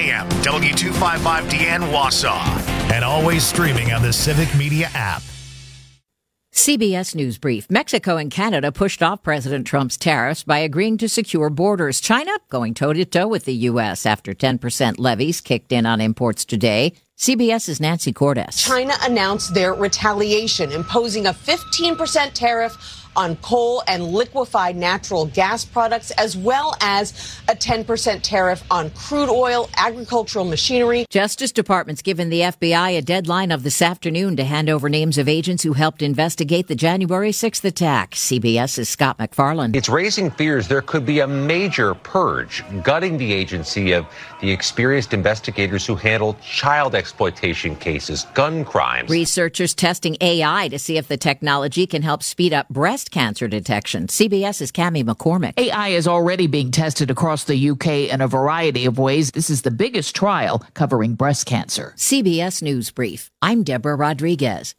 a.m. W255DN Wausau. And always streaming on the Civic Media app. CBS News Brief. Mexico and Canada pushed off President Trump's tariffs by agreeing to secure borders. China going toe-to-toe with the U.S. after 10% levies kicked in on imports today. CBS's Nancy Cordes. China announced their retaliation, imposing a 15% tariff on coal and liquefied natural gas products, as well as a 10% tariff on crude oil, agricultural machinery. Justice Department's given the FBI a deadline of this afternoon to hand over names of agents who helped investigate the January 6th attack. CBS's Scott McFarland. It's raising fears there could be a major purge, gutting the agency of the experienced investigators who handled child exploitation cases, gun crimes. Researchers testing AI to see if the technology can help speed up breast cancer detection. CBS's Cammie McCormick. AI is already being tested across the UK in a variety of ways. This is the biggest trial covering breast cancer. CBS News Brief. I'm Deborah Rodriguez.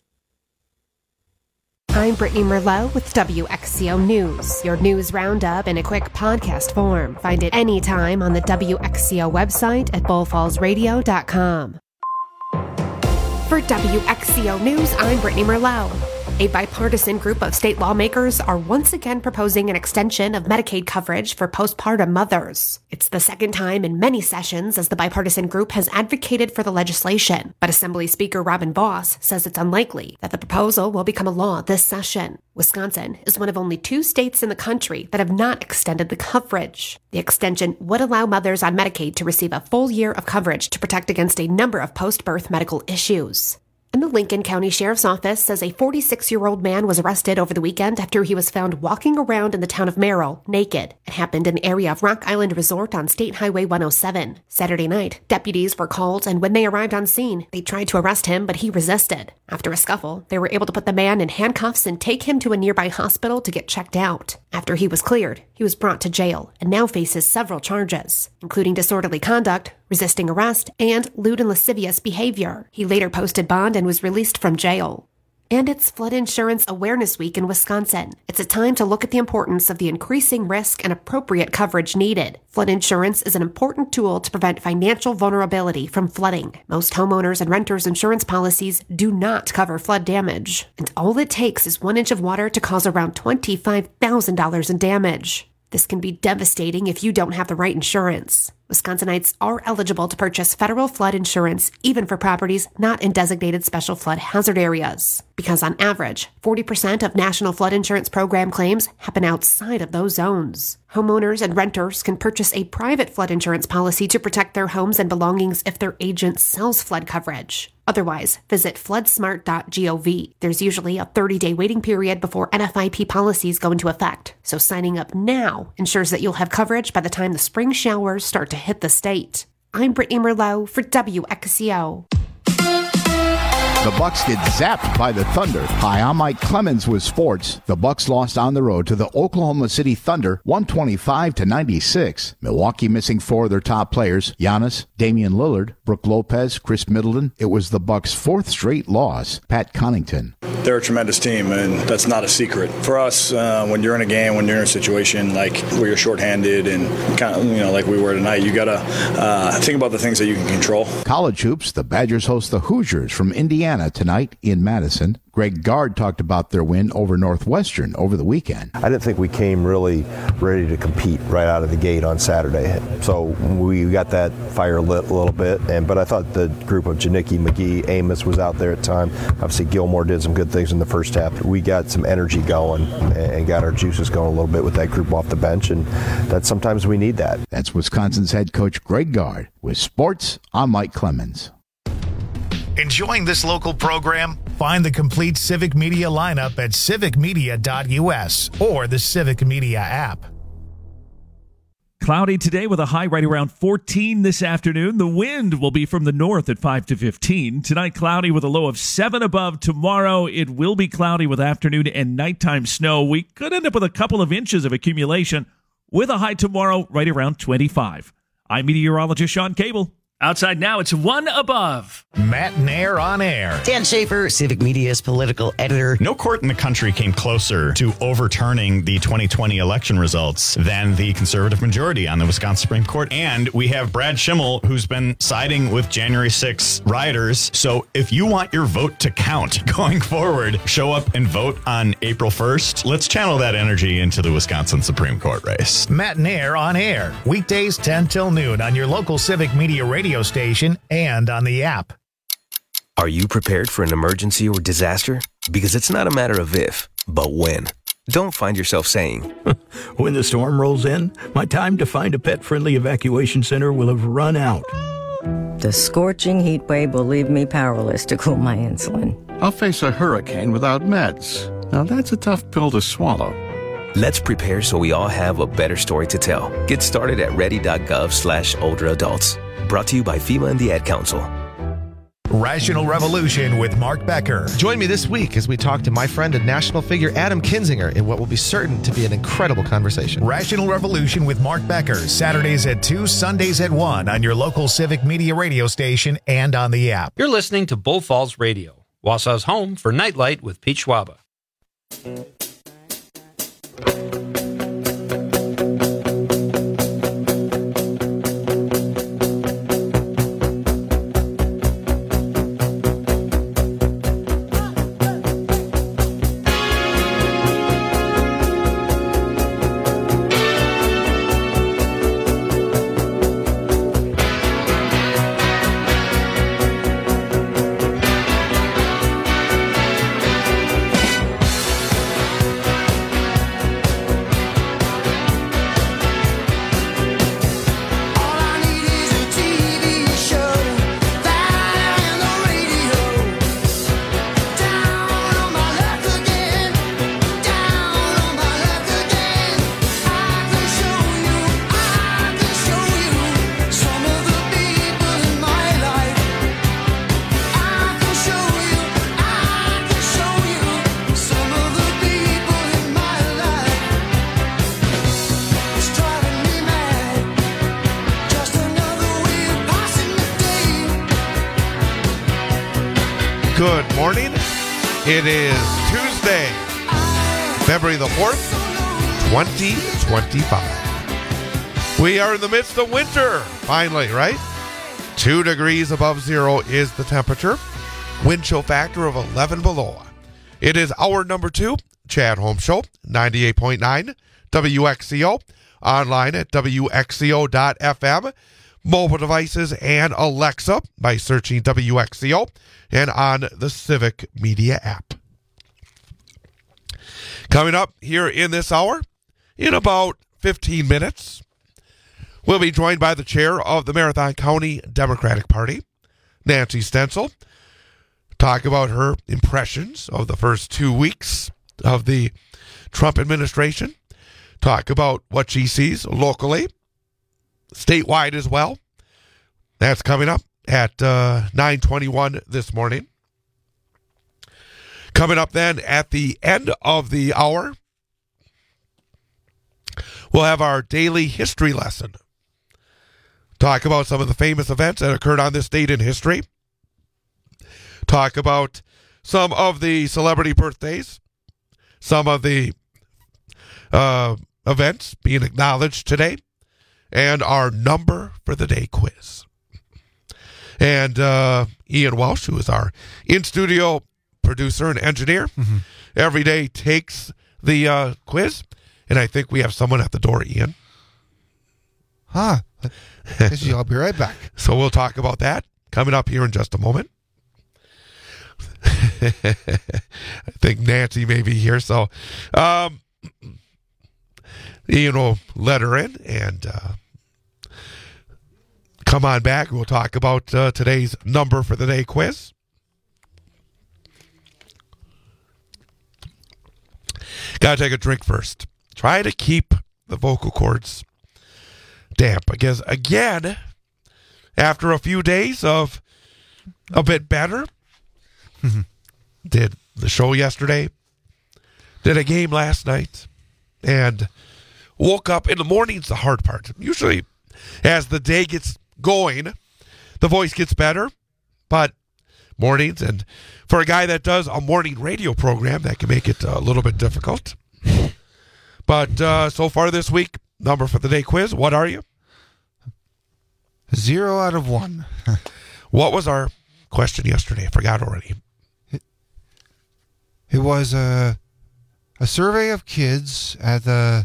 I'm Brittany Merlot with WXCO News, your news roundup in a quick podcast form. Find it anytime on the WXCO website at bullfallsradio.com. For WXCO News, I'm Brittany Merlot. A bipartisan group of state lawmakers are once again proposing an extension of Medicaid coverage for postpartum mothers. It's the second time in many sessions as the bipartisan group has advocated for the legislation, but Assembly Speaker Robin Vos says it's unlikely that the proposal will become a law this session. Wisconsin is one of only 2 states in the country that have not extended the coverage. The extension would allow mothers on Medicaid to receive a full year of coverage to protect against a number of post-birth medical issues. And the Lincoln County Sheriff's Office says a 46-year-old man was arrested over the weekend after he was found walking around in the town of Merrill naked. It happened in the area of Rock Island Resort on State Highway 107. Saturday night, deputies were called, and when they arrived on scene, they tried to arrest him, but he resisted. After a scuffle, they were able to put the man in handcuffs and take him to a nearby hospital to get checked out. After he was cleared, he was brought to jail and now faces several charges, including disorderly conduct, resisting arrest, and lewd and lascivious behavior. He later posted bond and was released from jail. And it's Flood Insurance Awareness Week in Wisconsin. It's a time to look at the importance of the increasing risk and appropriate coverage needed. Flood insurance is an important tool to prevent financial vulnerability from flooding. Most homeowners and renters insurance policies do not cover flood damage, and all it takes is 1 inch of water to cause around $25,000 in damage. This can be devastating if you don't have the right insurance. Wisconsinites are eligible to purchase federal flood insurance, even for properties not in designated special flood hazard areas. Because on average, 40% of National Flood Insurance Program claims happen outside of those zones. Homeowners and renters can purchase a private flood insurance policy to protect their homes and belongings if their agent sells flood coverage. Otherwise, visit floodsmart.gov. There's usually a 30-day waiting period before NFIP policies go into effect, so signing up now ensures that you'll have coverage by the time the spring showers start to hit the state. I'm Brittany Merlot for WXCO. The Bucks get zapped by the Thunder. Hi, I'm Mike Clemens with sports. The Bucks lost on the road to the Oklahoma City Thunder 125-96. Milwaukee missing 4 of their top players, Giannis, Damian Lillard, Brook Lopez, Chris Middleton. It was the Bucks' 4th straight loss. Pat Connaughton. They're a tremendous team, and that's not a secret. For us, when you're in a game, when you're in a situation like where you're shorthanded and kind of, like we were tonight, you got to think about the things that you can control. College hoops, the Badgers host the Hoosiers from Indiana tonight in Madison. Greg Gard talked about their win over Northwestern over the weekend. I didn't think we came really ready to compete right out of the gate on Saturday. So we got that fire lit a little bit. But I thought the group of Janicki, McGee, Amos was out there at the time. Obviously, Gilmore did some good things in the first half. We got some energy going and got our juices going a little bit with that group off the bench. And that sometimes we need that. That's Wisconsin's head coach Greg Gard. With sports, I'm Mike Clemens. Enjoying this local program? Find the complete Civic Media lineup at civicmedia.us or the Civic Media app. Cloudy today with a high right around 14 this afternoon. The wind will be from the north at 5 to 15. Tonight, cloudy with a low of 7 above. Tomorrow, it will be cloudy with afternoon and nighttime snow. We could end up with a couple of inches of accumulation with a high tomorrow right around 25. I'm meteorologist Sean Cable. Outside now, it's 1 above. Matt Nair on air. Dan Schaefer, Civic Media's political editor. No court in the country came closer to overturning the 2020 election results than the conservative majority on the Wisconsin Supreme Court. And we have Brad Schimmel, who's been siding with January 6 rioters. So if you want your vote to count going forward, show up and vote on April 1st. Let's channel that energy into the Wisconsin Supreme Court race. Matt Nair on air. Weekdays 10 till noon on your local Civic Media radio station and on the app. Are you prepared for an emergency or disaster? Because it's not a matter of if, but when. Don't find yourself saying, when the storm rolls in, my time to find a pet-friendly evacuation center will have run out. The scorching heat wave will leave me powerless to cool my insulin. I'll face a hurricane without meds. Now that's a tough pill to swallow. Let's prepare so we all have a better story to tell. Get started at ready.gov/older adults. Brought to you by FEMA and the Ad Council. Rational Revolution with Mark Becker. Join me this week as we talk to my friend and national figure Adam Kinzinger in what will be certain to be an incredible conversation. Rational Revolution with Mark Becker, Saturdays at 2, Sundays at 1 on your local Civic Media radio station and on the app. You're listening to Bull Falls Radio, Wausau's home for Nightlight with Pete Schwaba. Good morning. It is Tuesday, February the 4th, 2025. We are in the midst of winter, finally, right? 2 degrees above zero is the temperature. Wind chill factor of 11 below. It is hour number 2, Chad Holmes Show, 98.9 WXCO, online at WXCO.FM, mobile devices and Alexa by searching WXCO, and on the Civic Media app. Coming up here in this hour, in about 15 minutes, we'll be joined by the chair of the Marathon County Democratic Party, Nancy Stencil, talk about her impressions of the first 2 weeks of the Trump administration, talk about what she sees locally, statewide as well. That's coming up at 9:21 this morning. Coming up then at the end of the hour, we'll have our daily history lesson. Talk about some of the famous events that occurred on this date in history. Talk about some of the celebrity birthdays, some of the events being acknowledged today, and our number for the day quiz. And Ian Welsh, who is our in-studio producer and engineer, every day takes the quiz. And I think we have someone at the door, Ian. I'll be right back. So we'll talk about that coming up here in just a moment. I think Nancy may be here. So Ian will let her in and come on back. We'll talk about today's number for the day quiz. Got to take a drink first. Try to keep the vocal cords damp. Because, again, after a few days of a bit better, did the show yesterday, did a game last night, and woke up in the morning's the hard part. Usually, as the day gets going, the voice gets better, but mornings, and for a guy that does a morning radio program, that can make it a little bit difficult. But so far this week, number for the day quiz, what are you? 0 out of 1. What was our question yesterday? I forgot already. It was a survey of kids at the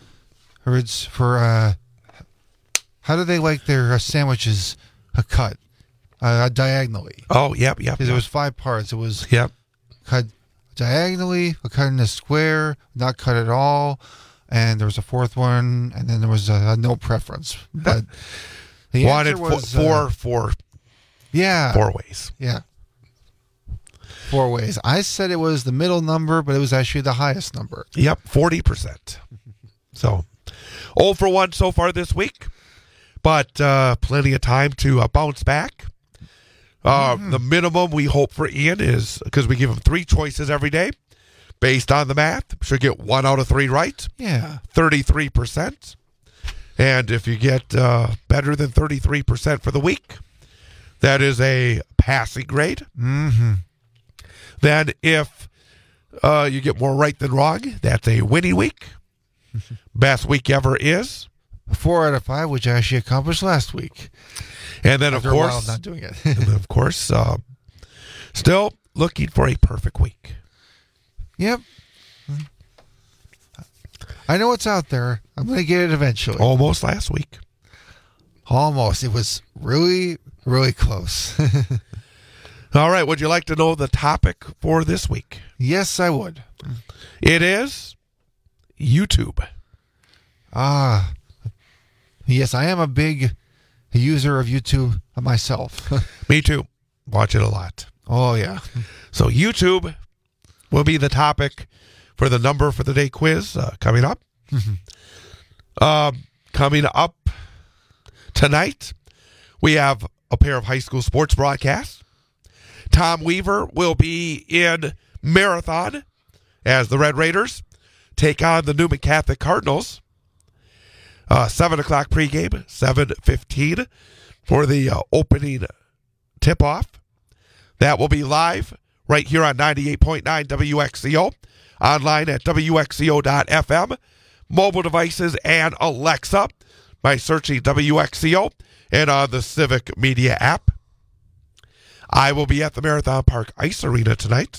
for how do they like their sandwiches cut diagonally? Oh, yep. Because it was 5 parts. It was cut diagonally, cut in a square, not cut at all, and there was a 4th one, and then there was a no preference. But the answer was four. Yeah, 4 ways. Yeah. 4 ways. I said it was the middle number, but it was actually the highest number. Yep, 40%. So, 0 for 1 so far this week, but plenty of time to bounce back. The minimum we hope for Ian is, because we give him 3 choices every day, based on the math, should get 1 out of 3 right. Yeah. 33%. And if you get better than 33% for the week, that is a passing grade. Mm-hmm. Then if you get more right than wrong, that's a winning week. Best week ever is 4 out of 5, which I actually accomplished last week. And then, After of a while course, not doing it. and then of course, still looking for a perfect week. Yep. I know it's out there. I'm going to get it eventually. Almost last week. Almost. It was really, really close. All right. Would you like to know the topic for this week? Yes, I would. It is YouTube. Yes, I am a big user of YouTube myself. Me too. Watch it a lot. Oh, yeah. So YouTube will be the topic for the number for the day quiz coming up. Coming up tonight, we have a pair of high school sports broadcasts. Tom Weaver will be in Marathon as the Red Raiders take on the Newman Catholic Cardinals. 7 o'clock pregame, 7:15 for the opening tip-off. That will be live right here on 98.9 WXCO, online at WXCO.FM, mobile devices, and Alexa by searching WXCO, and on the Civic Media app. I will be at the Marathon Park Ice Arena tonight.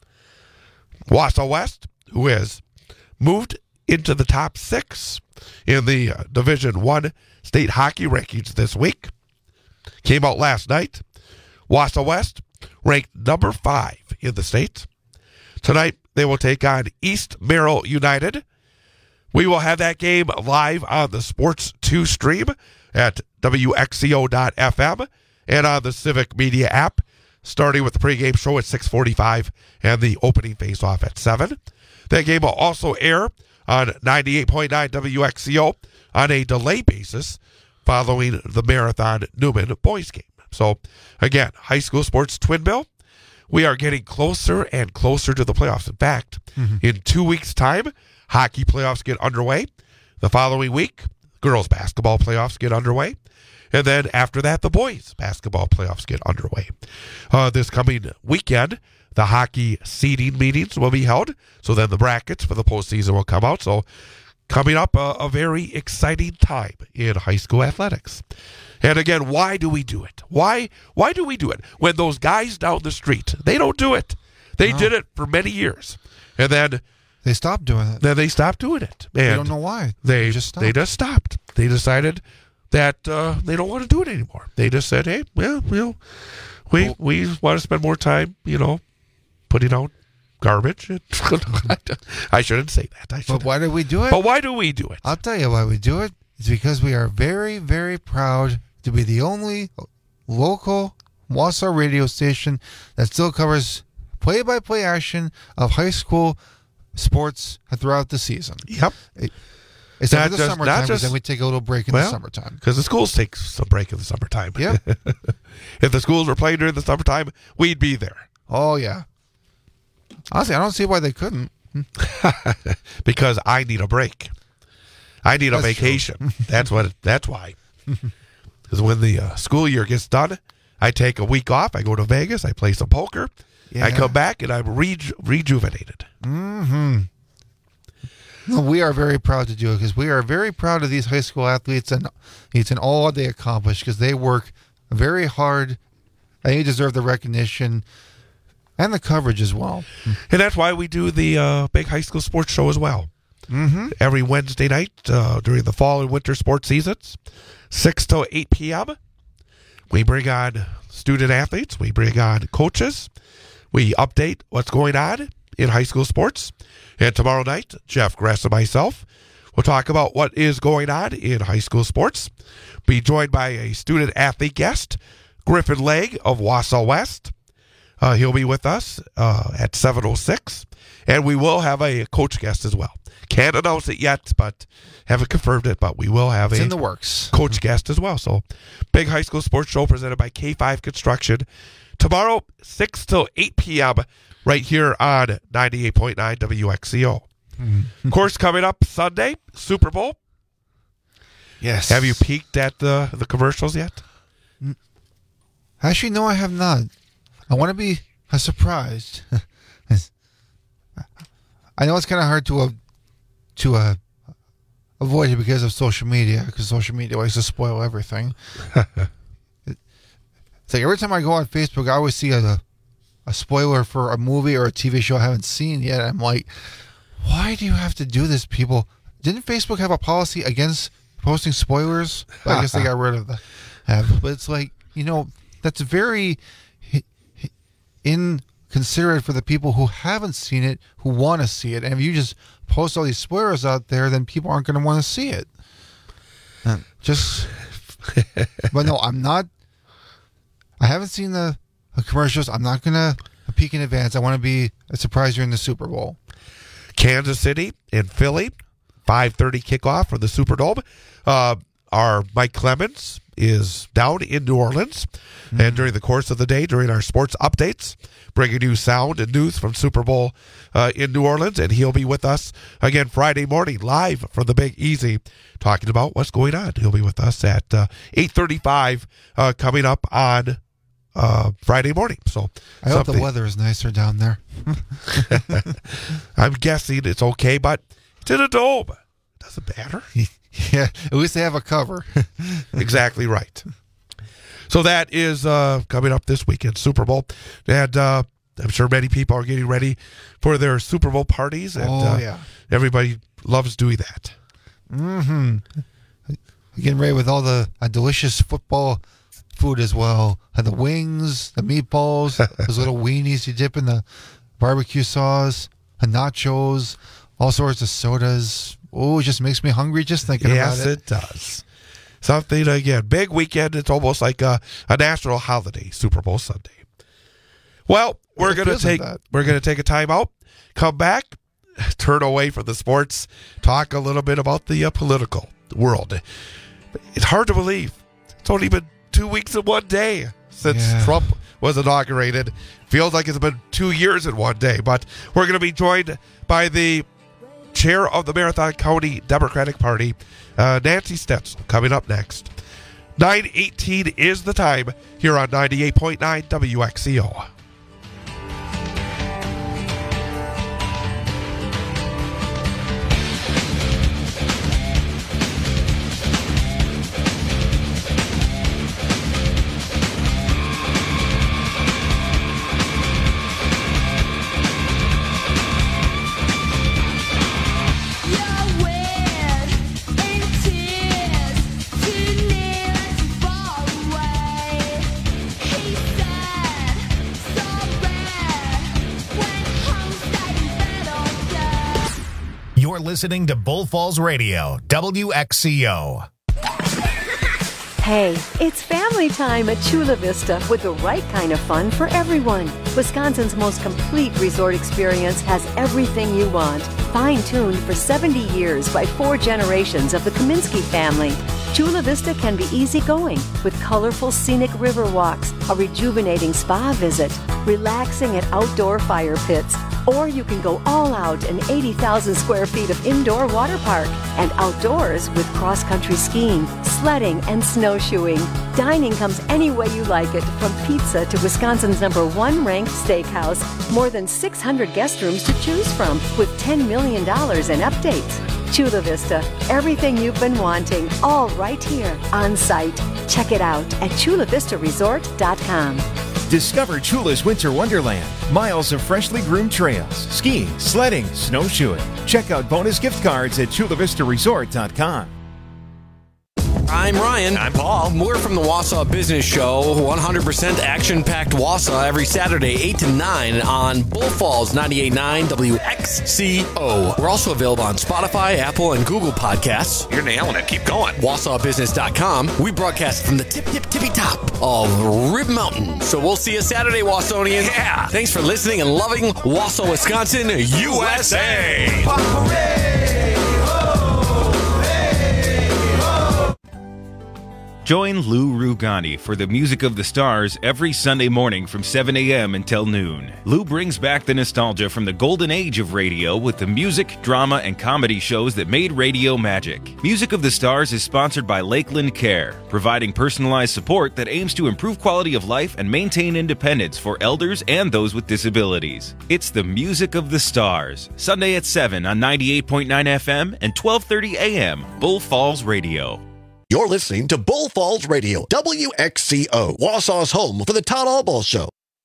Wausau West, who has moved into the top 6 in the Division I state hockey rankings this week, came out last night. Wausau West ranked number 5 in the state. Tonight, they will take on East Merrill United. We will have that game live on the Sports 2 stream at WXCO.FM and on the Civic Media app, starting with the pregame show at 6:45 and the opening face-off at 7. That game will also air on 98.9 WXCO on a delay basis following the Marathon Newman boys game. So, again, high school sports twin bill. We are getting closer and closer to the playoffs. In fact, in 2 weeks' time, hockey playoffs get underway. The following week, girls basketball playoffs get underway. And then after that, the boys basketball playoffs get underway. This coming weekend, the hockey seeding meetings will be held. So then the brackets for the postseason will come out. So coming up, a very exciting time in high school athletics. And again, why do we do it? Why do we do it? When those guys down the street, they don't do it. They did it for many years. And then they stopped doing it. Then they stopped doing it. And they don't know why. They just stopped. They decided that they don't want to do it anymore. They just said, hey, well, we want to spend more time, putting out garbage. I shouldn't say that. But why do we do it? But why do we do it? I'll tell you why we do it. It's because we are very, very proud to be the only local Wausau radio station that still covers play-by-play action of high school sports throughout the season. Yep. Except for the summertime, because then we take a little break in the summertime. Because the schools take some break in the summertime. Yeah. If the schools were playing during the summertime, we'd be there. Oh, yeah. Honestly, I don't see why they couldn't. Because I need a break. I need a vacation. That's why. Because when the school year gets done, I take a week off. I go to Vegas. I play some poker. Yeah. I come back, and I'm rejuvenated. Mm-hmm. Well, we are very proud to do it because we are very proud of these high school athletes and all they accomplish because they work very hard and they deserve the recognition and the coverage as well. And that's why we do the big high school sports show as well. Mm-hmm. Every Wednesday night during the fall and winter sports seasons, 6 to 8 p.m., we bring on student athletes. We bring on coaches. We update what's going on in high school sports. And tomorrow night, Jeff Gress and myself will talk about what is going on in high school sports. Be joined by a student athlete guest, Griffin Legg of Wausau West. He'll be with us at 7:06. And we will have a coach guest as well. Can't announce it yet, but haven't confirmed it, but we will have in the works. Coach guest as well. So big high school sports show presented by K5 Construction. Tomorrow, 6 till 8 p.m., right here on 98.9 WXCO. Mm-hmm. Of course, coming up Sunday, Super Bowl. Yes. Have you peeked at the commercials yet? Actually, no, I have not. I want to be surprised. I know it's kind of hard to avoid it because of social media, because social media likes to spoil everything. It's like every time I go on Facebook, I always see a spoiler for a movie or a TV show I haven't seen yet. I'm like, why do you have to do this, people? Didn't Facebook have a policy against posting spoilers? But I guess they got rid of that. But it's like, that's very inconsiderate for the people who haven't seen it, who want to see it. And if you just post all these spoilers out there, then people aren't going to want to see it. But no, I'm not. I haven't seen the commercials. I'm not going to peek in advance. I want to be surprised during the Super Bowl. Kansas City and Philly, 5:30 kickoff for the Superdome. Our Mike Clemens is down in New Orleans. Mm-hmm. And during the course of the day, during our sports updates, bringing you sound and news from Super Bowl in New Orleans. And he'll be with us again Friday morning, live from the Big Easy, talking about what's going on. He'll be with us at 8:35 coming up on Friday morning. So I hope the weather is nicer down there. I'm guessing it's okay, but it's in a dome. It doesn't matter. Yeah, at least they have a cover. Exactly right. So that is coming up this weekend, Super Bowl. And I'm sure many people are getting ready for their Super Bowl parties. And everybody loves doing that. Mm-hmm. Getting ready with all the delicious football food as well. And the wings, the meatballs, those little weenies you dip in the barbecue sauce, the nachos, all sorts of sodas. Oh, it just makes me hungry just thinking about it. Yes, it does. Something, again, big weekend. It's almost like a national holiday, Super Bowl Sunday. Well, we're going to take a time out, come back, turn away from the sports, talk a little bit about the political world. It's hard to believe. It's only been 2 weeks and 1 day since Trump was inaugurated. Feels like it's been 2 years in 1 day, but we're going to be joined by the chair of the Marathon County Democratic Party, Nancy Stenzel, coming up next. 9:18 is the time here on 98.9 WXCO. You're listening to Bull Falls Radio, WXCO. Hey, it's family time at Chula Vista with the right kind of fun for everyone. Wisconsin's most complete resort experience has everything you want. Fine-tuned for 70 years by 4 generations of the Kaminsky family. Chula Vista can be easygoing with colorful scenic river walks, a rejuvenating spa visit, relaxing at outdoor fire pits, Or you can go all out in 80,000 square feet of indoor water park and outdoors with cross-country skiing, sledding, and snowshoeing. Dining comes any way you like it, from pizza to Wisconsin's #1 ranked steakhouse. More than 600 guest rooms to choose from with $10 million in updates. Chula Vista, everything you've been wanting, all right here on site. Check it out at chulavistaresort.com. Discover Chula's Winter Wonderland. Miles of freshly groomed trails, skiing, sledding, snowshoeing. Check out bonus gift cards at chulavistaresort.com. I'm Ryan. I'm Paul. We're from the Wausau Business Show, 100% action-packed Wausau every Saturday, 8 to 9 on Bull Falls 98.9 WXCO. We're also available on Spotify, Apple, and Google Podcasts. You're nailing it. Keep going. WausauBusiness.com. We broadcast from the tippy top of Rib Mountain. So we'll see you Saturday, Wausonians. Yeah. Thanks for listening and loving Wausau, Wisconsin, USA. Join Lou Rugani for the Music of the Stars every Sunday morning from 7 a.m. until noon. Lou brings back the nostalgia from the golden age of radio with the music, drama, and comedy shows that made radio magic. Music of the Stars is sponsored by Lakeland Care, providing personalized support that aims to improve quality of life and maintain independence for elders and those with disabilities. It's the Music of the Stars, Sunday at 7 on 98.9 FM and 12:30 a.m. Bull Falls Radio. You're listening to Bull Falls Radio, WXCO, Wausau's home for the Todd Albaugh Show.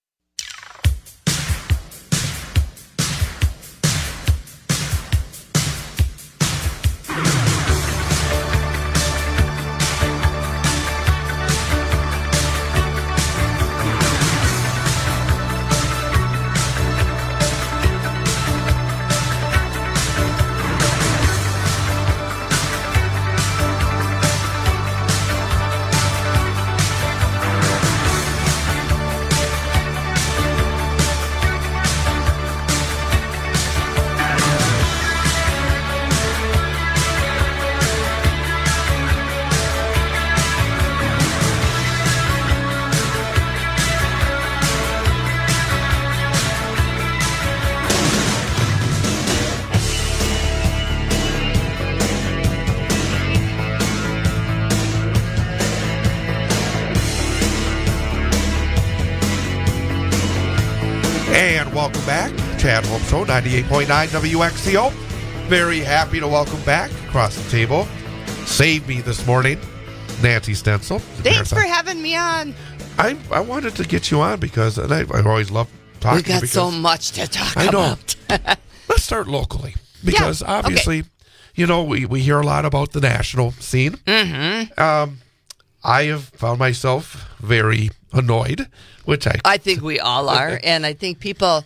And welcome back. Chad Holmes Show, 98.9 WXCO. Very happy to welcome back across the table. Saved me this morning, Nancy Stencil. Thanks for having me on. I wanted to get you on because I always love talking to you. We've got so much to talk about. I know. Let's start locally because obviously, you know, we hear a lot about the national scene. Mm-hmm. I have found myself very annoyed, which I think we all are, and I think people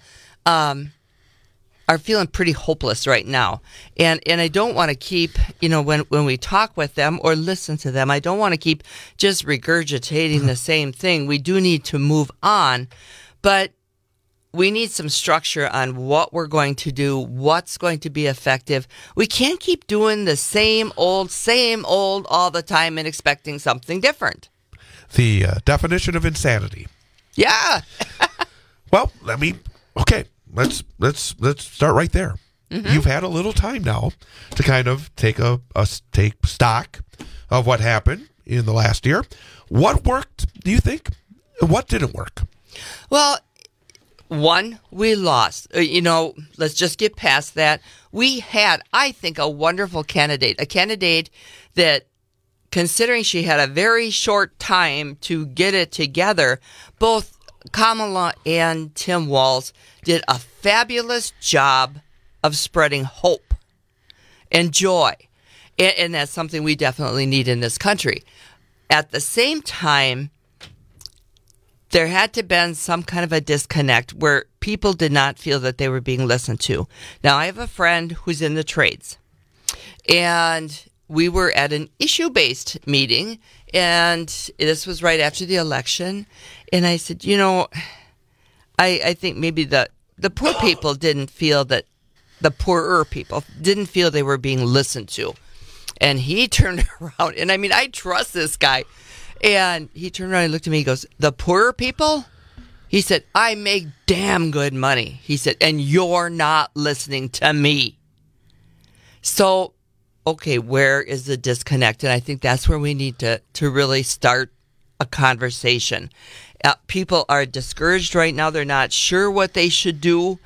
are feeling pretty hopeless right now. And I don't want to keep, you know, when we talk with them or listen to them, I don't want to keep just regurgitating the same thing. We do need to move on, but we need some structure on what we're going to do, what's going to be effective. We can't keep doing the same old all the time and expecting something different. The definition of insanity. Yeah. Well, let's start right there. Mm-hmm. You've had a little time now to kind of take take stock of what happened in the last year. What worked, do you think? What didn't work? Well, one, we lost. Let's just get past that. We had, I think, a wonderful candidate, a candidate that, considering she had a very short time to get it together, both Kamala and Tim Walz did a fabulous job of spreading hope and joy. And that's something we definitely need in this country. At the same time, there had to have been some kind of a disconnect where people did not feel that they were being listened to. Now, I have a friend who's in the trades, and we were at an issue-based meeting, and this was right after the election, and I said, I think maybe the poor people didn't feel that, the poorer people didn't feel they were being listened to. And he turned around, and I trust this guy, and he turned around and looked at me, he goes, the poorer people? He said, I make damn good money. He said, and you're not listening to me. So, okay, where is the disconnect? And I think that's where we need to really start a conversation. People are discouraged right now. They're not sure what they should do.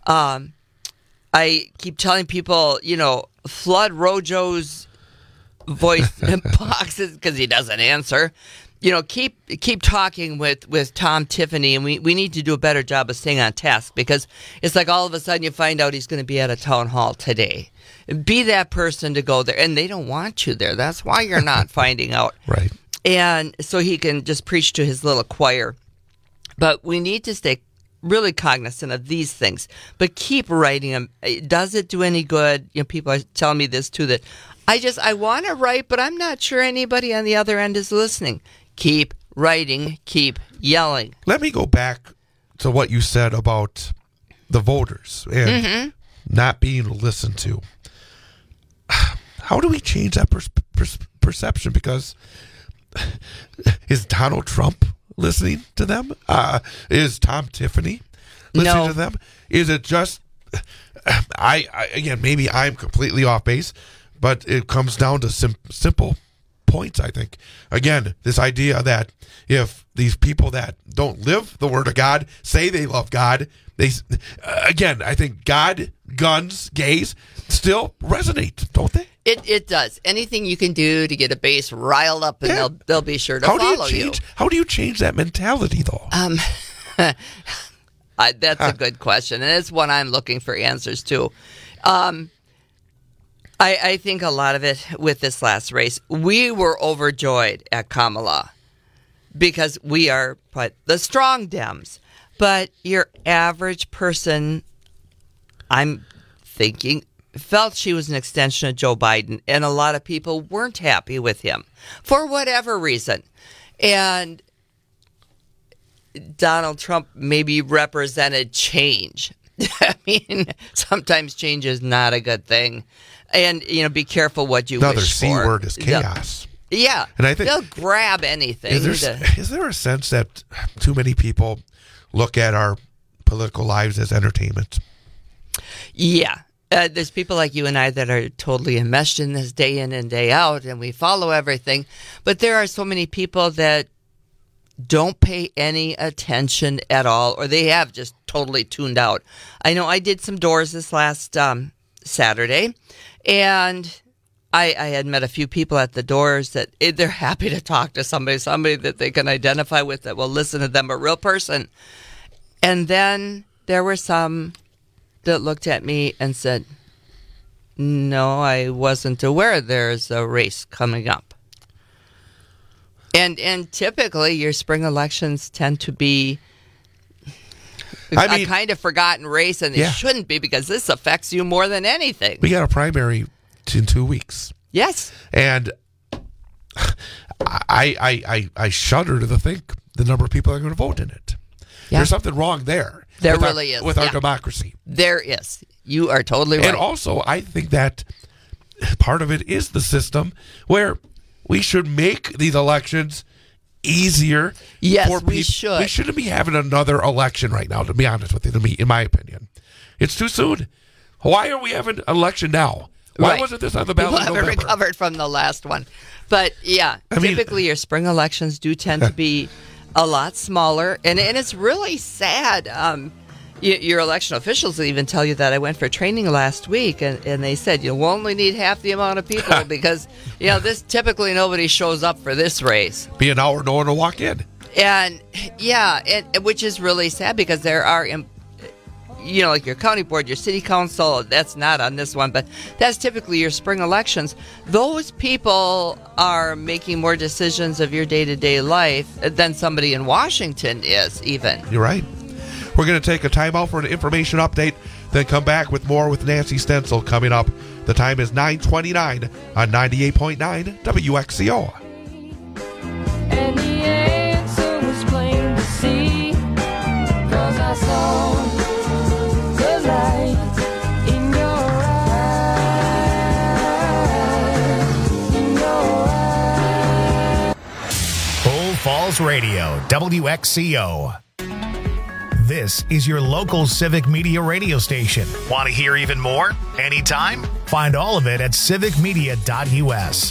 I keep telling people, flood Rojo's voice boxes because he doesn't answer. Keep talking with Tom Tiffany, and we need to do a better job of staying on task, because it's like all of a sudden you find out he's going to be at a town hall today. Be that person to go there, and they don't want you there. That's why you're not finding out. Right. And so he can just preach to his little choir. But we need to stay really cognizant of these things, but keep writing them. Does it do any good? People are telling me this too, that I want to write, but I'm not sure anybody on the other end is listening. Keep writing, keep yelling. Let me go back to what you said about the voters and not being listened to. How do we change that perception? Because is Donald Trump listening to them? Is Tom Tiffany listening to them? Is it just again, maybe I'm completely off base, but it comes down to simple points, I think. Again, this idea that if these people that don't live the Word of God say they love God, again, I think God, guns, gays still resonate, don't they? It does. Anything you can do to get a base riled up, and they'll be sure to follow you. How do you change that mentality, though? That's a good question, and it's one I'm looking for answers to. I think a lot of it with this last race, we were overjoyed at Kamala because we are the strong Dems. But your average person, I'm thinking, felt she was an extension of Joe Biden, and a lot of people weren't happy with him for whatever reason. And Donald Trump maybe represented change. I mean, sometimes change is not a good thing. And, be careful what you wish for. Another C word is chaos. Yeah. And I think they'll grab anything. Is there a sense that too many people look at our political lives as entertainment? Yeah. There's people like you and I that are totally enmeshed in this day in and day out, and we follow everything. But there are so many people that don't pay any attention at all, or they have just totally tuned out. I know I did some doors this last Saturday, and I had met a few people at the doors that they're happy to talk to somebody that they can identify with, that will listen to them, a real person. And then there were some that looked at me and said, no, I wasn't aware there's a race coming up. And typically your spring elections tend to be a kind of forgotten race, and it shouldn't be, because this affects you more than anything. We got a primary in 2 weeks. Yes. And I shudder to think the number of people that are going to vote in it. Yeah. There's something wrong there. There really is. With our democracy. There is. You are totally right. And also, I think that part of it is the system where we should make these elections easier. Yes, for people. We should. We shouldn't be having another election right now, to be honest with you, in my opinion. It's too soon. Why are we having an election now? Why wasn't this on the ballot in November? People haven't recovered from the last one. But, typically your spring elections do tend to be a lot smaller, and it's really sad. Your election officials even tell you that. I went for training last week, and they said you'll only need half the amount of people because this typically nobody shows up for this race. Be an hour, no one will walk in. And which is really sad, because there are, like your county board, your city council. That's not on this one, but that's typically your spring elections. Those people are making more decisions of your day-to-day life than somebody in Washington is, even. You're right. We're going to take a timeout for an information update, then come back with more with Nancy Stencil coming up. The time is 9:29 on 98.9 WXCO. And the answer was plain to see, 'cause I saw the light in your eyes. Bull Falls Radio, WXCO. This is your local Civic Media radio station. Want to hear even more? Anytime? Find all of it at civicmedia.us.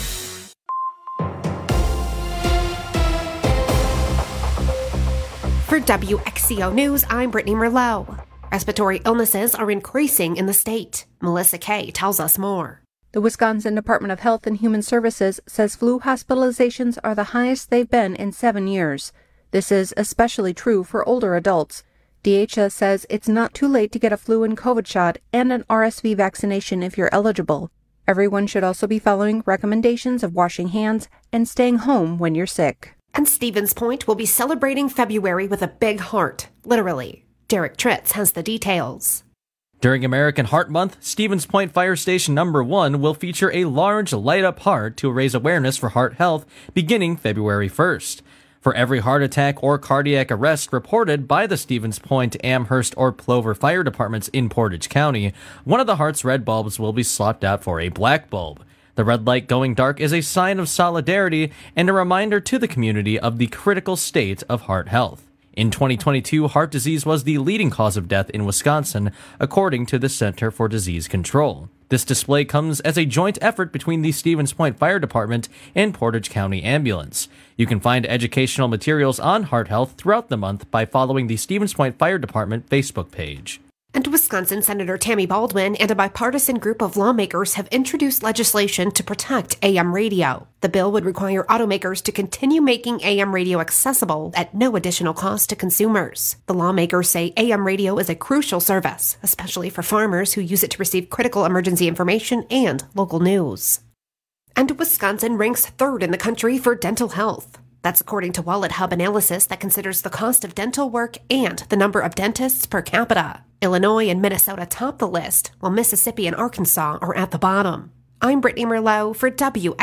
For WXCO News, I'm Brittany Merlot. Respiratory illnesses are increasing in the state. Melissa Kay tells us more. The Wisconsin Department of Health and Human Services says flu hospitalizations are the highest they've been in 7 years. This is especially true for older adults. DHS says it's not too late to get a flu and COVID shot and an RSV vaccination if you're eligible. Everyone should also be following recommendations of washing hands and staying home when you're sick. And Stevens Point will be celebrating February with a big heart, literally. Derek Tritz has the details. During American Heart Month, Stevens Point Fire Station No. 1 will feature a large light-up heart to raise awareness for heart health beginning February 1st. For every heart attack or cardiac arrest reported by the Stevens Point, Amherst, or Plover fire departments in Portage County, one of the heart's red bulbs will be swapped out for a black bulb. The red light going dark is a sign of solidarity and a reminder to the community of the critical state of heart health. In 2022, heart disease was the leading cause of death in Wisconsin, according to the Center for Disease Control. This display comes as a joint effort between the Stevens Point Fire Department and Portage County Ambulance. You can find educational materials on heart health throughout the month by following the Stevens Point Fire Department Facebook page. And Wisconsin Senator Tammy Baldwin and a bipartisan group of lawmakers have introduced legislation to protect AM radio. The bill would require automakers to continue making AM radio accessible at no additional cost to consumers. The lawmakers say AM radio is a crucial service, especially for farmers who use it to receive critical emergency information and local news. And Wisconsin ranks third in the country for dental health. That's according to Wallet Hub analysis that considers the cost of dental work and the number of dentists per capita. Illinois and Minnesota top the list, while Mississippi and Arkansas are at the bottom. I'm Brittany Merlot for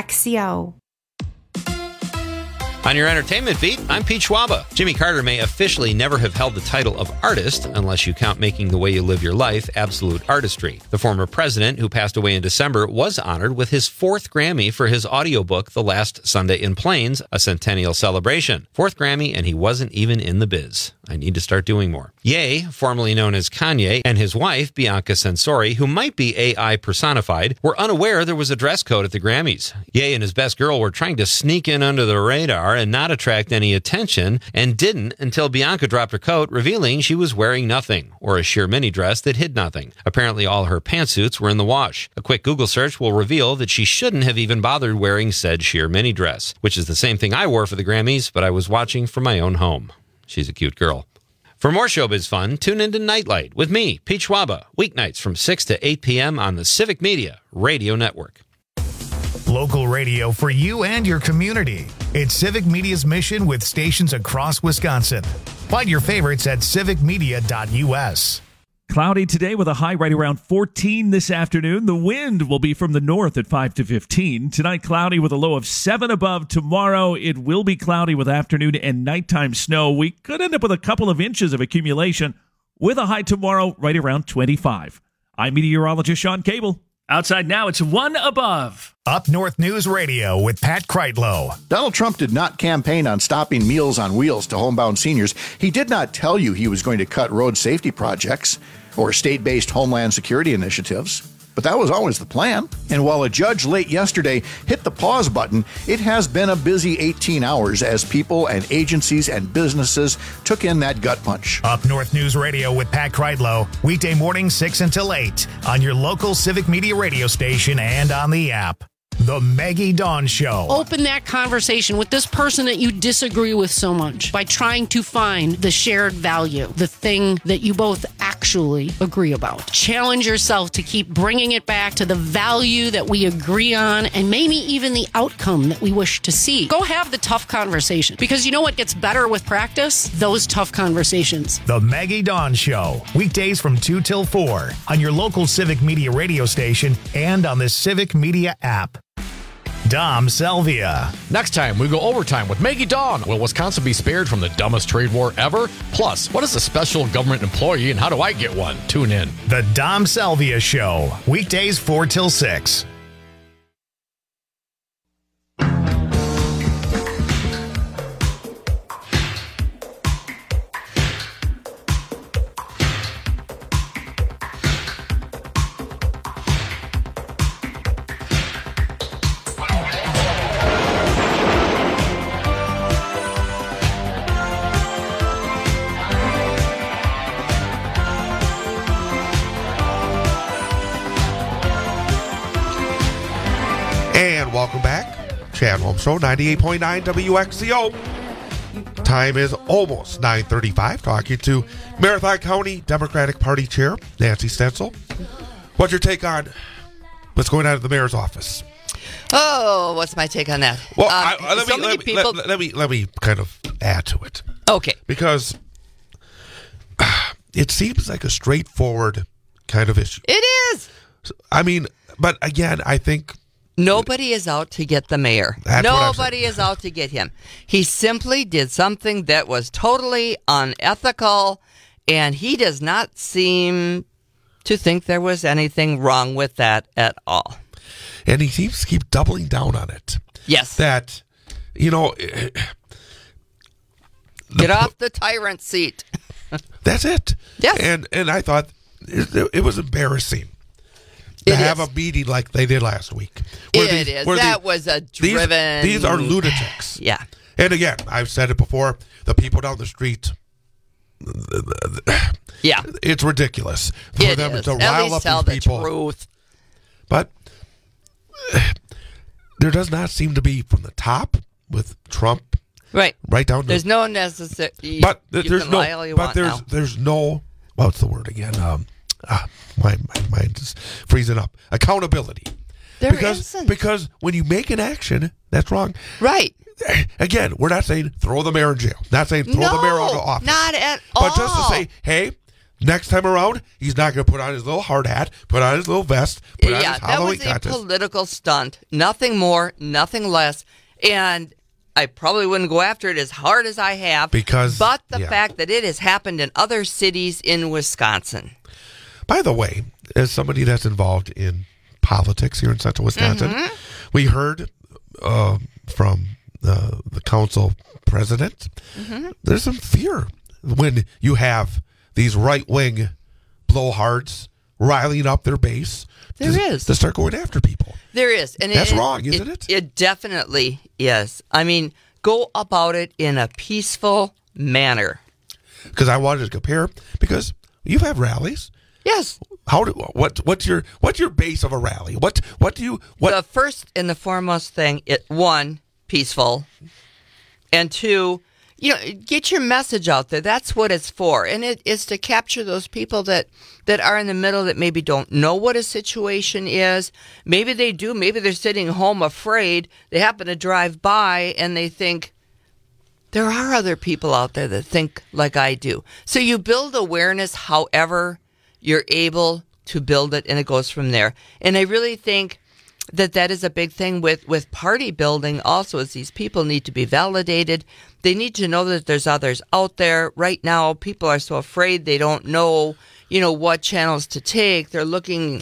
WXCO. On your entertainment beat, I'm Pete Schwaba. Jimmy Carter may officially never have held the title of artist unless you count Making the Way You Live Your Life absolute artistry. The former president, who passed away in December, was honored with his 4th Grammy for his audiobook, The Last Sunday in Plains, a centennial celebration. 4th Grammy, and he wasn't even in the biz. I need to start doing more. Ye, formerly known as Kanye, and his wife, Bianca Censori, who might be AI personified, were unaware there was a dress code at the Grammys. Ye and his best girl were trying to sneak in under the radar and not attract any attention, and didn't until Bianca dropped her coat, revealing she was wearing nothing, or a sheer mini dress that hid nothing. Apparently all her pantsuits were in the wash. A quick Google search will reveal that she shouldn't have even bothered wearing said sheer mini dress, which is the same thing I wore for the Grammys, but I was watching from my own home. She's a cute girl. For more showbiz fun, tune into Nightlight with me, Pete Schwaba, weeknights from 6 to 8 p.m. on the Civic Media Radio Network. Local radio for you and your community. It's Civic Media's mission with stations across Wisconsin. Find your favorites at civicmedia.us. Cloudy today with a high right around 14 this afternoon. The wind will be from the north at 5 to 15. Tonight, cloudy with a low of 7 above. Tomorrow, it will be cloudy with afternoon and nighttime snow. We could end up with a couple of inches of accumulation with a high tomorrow right around 25. I'm meteorologist Sean Cable. Outside now, it's 1 above. Up North News Radio with Pat Kreitlow. Donald Trump did not campaign on stopping Meals on Wheels to homebound seniors. He did not tell you he was going to cut road safety projects or state-based homeland security initiatives. But that was always the plan. And while a judge late yesterday hit the pause button, it has been a busy 18 hours as people and agencies and businesses took in that gut punch. Up North News Radio with Pat Kreitlow, weekday morning 6 until 8 on your local Civic Media radio station and on the app. The Maggie Dawn Show. Open that conversation with this person that you disagree with so much by trying to find the shared value, the thing that you both actually agree about. Challenge yourself to keep bringing it back to the value that we agree on and maybe even the outcome that we wish to see. Go have the tough conversation, because you know what gets better with practice? Those tough conversations. The Maggie Dawn Show. Weekdays from 2 till 4 on your local Civic Media radio station and on the Civic Media app. Dom Selvia. Next time, we go overtime with Maggie Dawn. Will Wisconsin be spared from the dumbest trade war ever? Plus, what is a special government employee and how do I get one? Tune in. The Dom Selvia Show. Weekdays 4 till 6. welcome back. Chad Holmes Show, 98.9 WXCO. Time is almost 9:35. Talking to Marathon County Democratic Party Chair Nancy Stencil. What's your take on what's going on at the mayor's office? Oh, what's my take on that? Well, let me kind of add to it. Okay. Because it seems like a straightforward kind of issue. It is. I mean, but again, I think nobody is out to get the mayor. Nobody is out to get him. He simply did something that was totally unethical, and he does not seem to think there was anything wrong with that at all. And he seems to keep doubling down on it. Yes. That, get off the tyrant seat. That's it. Yes. And I thought it was embarrassing to have a meeting like they did last week. That was a driven... These are lunatics. Yeah. And again, I've said it before, the people down the street... Yeah. It's ridiculous for them to rile up these people. The truth. But there does not seem to be from the top with Trump. Right down. There's no necessary. But there's no. What's the word again? My mind is freezing up. Accountability. There isn't. Because when you make an action, that's wrong. Right. Again, we're not saying throw the mayor in jail. Not saying throw the mayor out of office. Not at all. But just to say, hey, next time around, he's not going to put on his little hard hat, put on his little vest, put on his Halloween that was a contest. political stunt. Nothing more, nothing less. And I probably wouldn't go after it as hard as I have. But the fact that it has happened in other cities in Wisconsin. By the way, as somebody that's involved in politics here in central Wisconsin, we heard from the council president, there's some fear when you have these right-wing blowhards riling up their base to start going after people. There is. And that's wrong, isn't it? It definitely is. I mean, go about it in a peaceful manner. Because I wanted to compare, because you've had rallies. Yes. What's your base of a rally? What do you The first and the foremost thing, one, peaceful, and two, get your message out there. That's what it's for. And it is to capture those people that are in the middle that maybe don't know what a situation is. Maybe they do. Maybe they're sitting home afraid. They happen to drive by and they think, there are other people out there that think like I do. So you build awareness however you're able to build it, and it goes from there. And I really think that is a big thing with party building also, is these people need to be validated. They need to know that there's others out there. Right now, people are so afraid they don't know, what channels to take. They're looking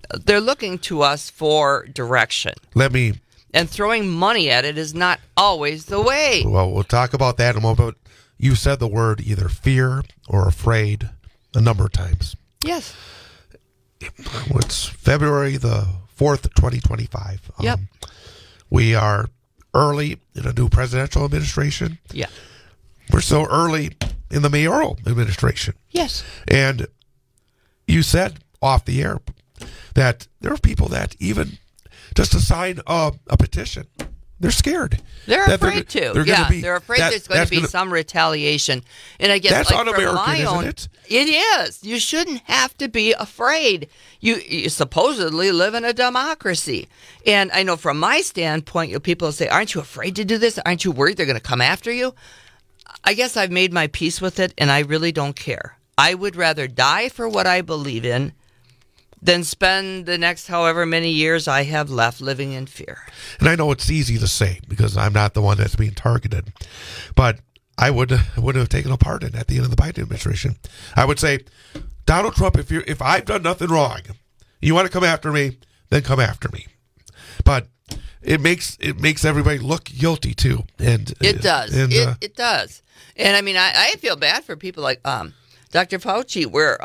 to us for direction. And throwing money at it is not always the way. Well, we'll talk about that in a moment. You said the word either fear or afraid a number of times. Yes. It's February the 4th, 2025. Yep. We are early in a new presidential administration. Yeah. We're so early in the mayoral administration. Yes. And you said off the air that there are people that even just to sign a petition, they're scared. They're afraid to. They're afraid there's going to be some retaliation. And I guess that's un-American, isn't it? It is. You shouldn't have to be afraid. You supposedly live in a democracy. And I know from my standpoint, people say, aren't you afraid to do this? Aren't you worried they're going to come after you? I guess I've made my peace with it, and I really don't care. I would rather die for what I believe in than spend the next however many years I have left living in fear. And I know it's easy to say because I'm not the one that's being targeted, but I wouldn't have taken a part in at the end of the Biden administration. I would say, Donald Trump, if I've done nothing wrong, you want to come after me, then come after me. But it makes everybody look guilty too, and it does. It does. And I mean, I feel bad for people like Dr. Fauci, where